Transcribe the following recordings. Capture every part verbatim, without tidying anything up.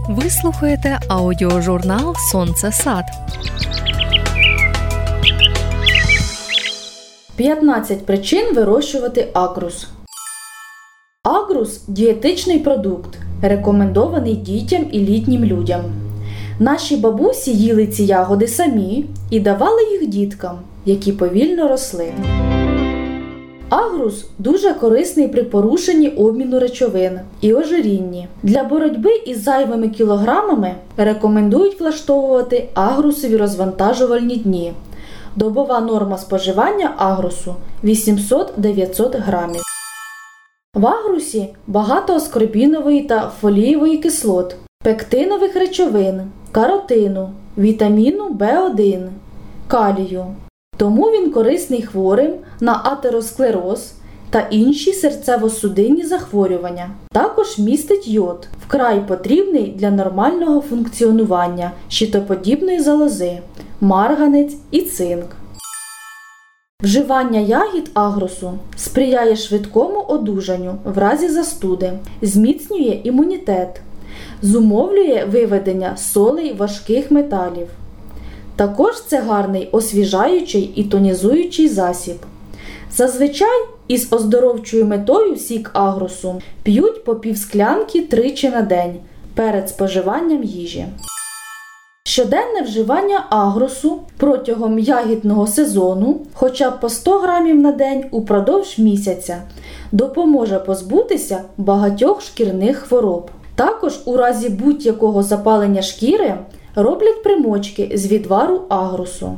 Ви слухаєте аудіожурнал «Сонце Сад». п'ятнадцять причин вирощувати агрус. Агрус – дієтичний продукт, рекомендований дітям і літнім людям. Наші бабусі їли ці ягоди самі і давали їх діткам, які повільно росли. Агрус дуже корисний при порушенні обміну речовин і ожирінні. Для боротьби із зайвими кілограмами рекомендують влаштовувати агрусові розвантажувальні дні. Добова норма споживання агрусу – вісімсот-дев'ятсот грамів. В агрусі багато аскорбінової та фолієвої кислот, пектинових речовин, каротину, вітаміну Б один, калію. Тому він корисний хворим на атеросклероз та інші серцево-судинні захворювання. Також містить йод, вкрай потрібний для нормального функціонування щитоподібної залози, марганець і цинк. Вживання ягід агрусу сприяє швидкому одужанню в разі застуди, зміцнює імунітет, зумовлює виведення солей важких металів. Також це гарний освіжаючий і тонізуючий засіб. Зазвичай із оздоровчою метою сік агрусу п'ють по півсклянки тричі на день перед споживанням їжі. Щоденне вживання агрусу протягом ягідного сезону, хоча б по сто грамів на день упродовж місяця, допоможе позбутися багатьох шкірних хвороб. Також у разі будь-якого запалення шкіри роблять примочки з відвару агрусу.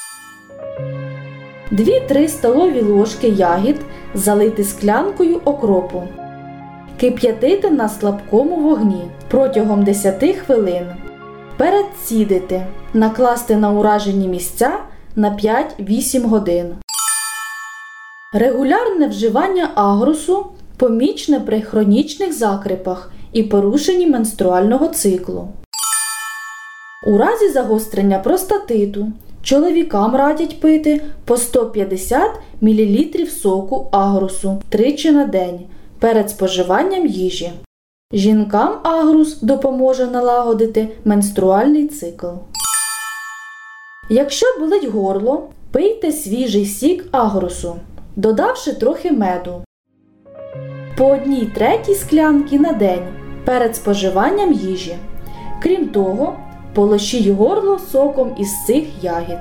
дві-три столові ложки ягід залити склянкою окропу. Кип'ятити на слабкому вогні протягом десять хвилин. Передцідити. Накласти на уражені місця на п'ять-вісім годин. Регулярне вживання агрусу помічне при хронічних закрепах і порушенні менструального циклу. У разі загострення простатиту чоловікам радять пити по сто п'ятдесят мілілітрів соку агрусу тричі на день перед споживанням їжі. Жінкам агрус допоможе налагодити менструальний цикл. Якщо болить горло, пийте свіжий сік агрусу, додавши трохи меду. По одній третій склянки на день перед споживанням їжі. Крім того, полощіть горло соком із цих ягід.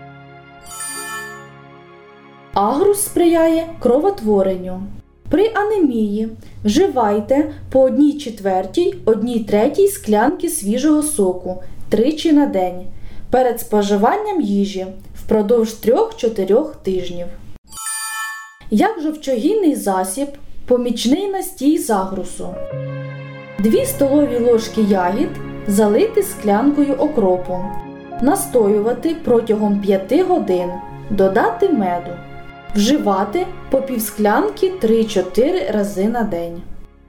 Агрус сприяє кровотворенню. При анемії вживайте по одній четвертій – одній третій склянки свіжого соку тричі на день перед споживанням їжі впродовж трьох-чотирьох тижнів. Як жовчогінний засіб, помічний настій з агрусу. дві столові ложки ягід залити склянкою окропу. Настоювати протягом п'яти годин. Додати меду. Вживати по півсклянки три-чотири рази на день.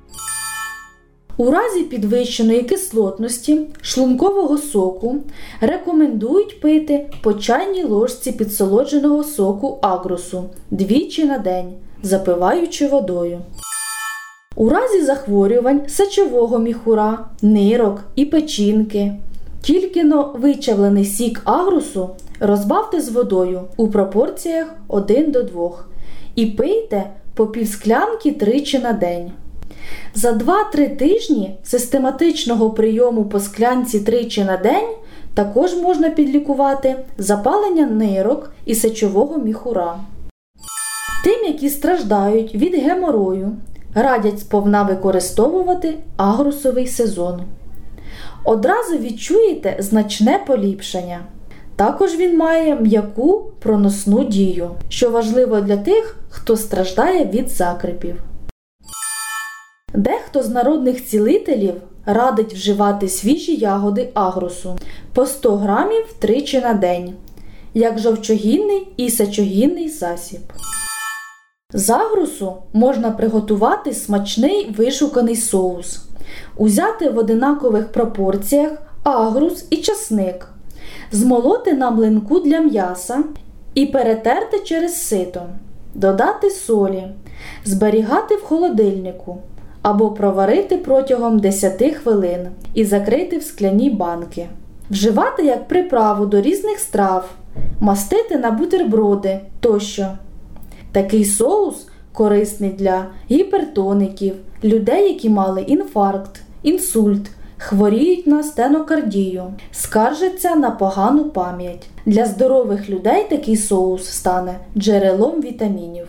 У разі підвищеної кислотності шлункового соку рекомендують пити по чайній ложці підсолодженого соку агрусу двічі на день, запиваючи водою. У разі захворювань сечового міхура, нирок і печінки, тільки-но вичавлений сік агрусу розбавте з водою у пропорціях один до двох і пийте по півсклянки тричі на день. За два-три тижні систематичного прийому по склянці тричі на день також можна підлікувати запалення нирок і сечового міхура. Тим, які страждають від геморою, радять сповна використовувати агрусовий сезон. Одразу відчуєте значне поліпшення. Також він має м'яку проносну дію, що важливо для тих, хто страждає від закрепів. Дехто з народних цілителів радить вживати свіжі ягоди агрусу по сто грамів тричі на день, як жовчогінний і сечогінний засіб. З агрусу можна приготувати смачний вишуканий соус. Узяти в одинакових пропорціях агрус і часник, змолоти на млинку для м'яса і перетерти через сито, додати солі, зберігати в холодильнику, або проварити протягом десять хвилин і закрити в скляні банки. Вживати як приправу до різних страв, мастити на бутерброди тощо. Такий соус корисний для гіпертоників, людей, які мали інфаркт, інсульт, хворіють на стенокардію, скаржаться на погану пам'ять. Для здорових людей такий соус стане джерелом вітамінів.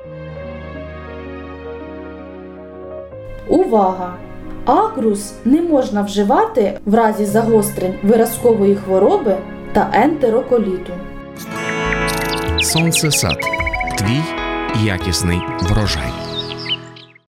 Увага! Агрус не можна вживати в разі загострень виразкової хвороби та ентероколіту. Сонцесад. Твій якісний врожай.